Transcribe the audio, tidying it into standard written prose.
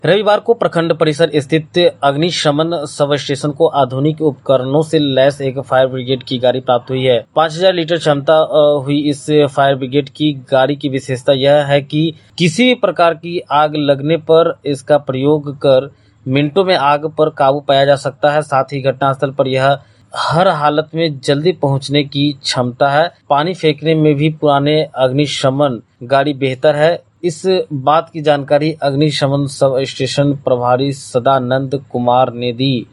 रविवार को प्रखंड परिसर स्थित अग्निशमन सब स्टेशन को आधुनिक उपकरणों से लैस एक फायर ब्रिगेड की गाड़ी प्राप्त हुई है। 5000 लीटर क्षमता हुई इस फायर ब्रिगेड की गाड़ी की विशेषता यह है कि किसी भी प्रकार की आग लगने पर इसका प्रयोग कर मिनटों में आग पर काबू पाया जा सकता है। साथ ही घटनास्थल पर यह हर हालत में जल्दी पहुंचने की क्षमता है। पानी फेंकने में भी पुराने अग्निशमन गाड़ी बेहतर है। इस बात की जानकारी अग्निशमन सब स्टेशन प्रभारी सदानंद कुमार ने दी।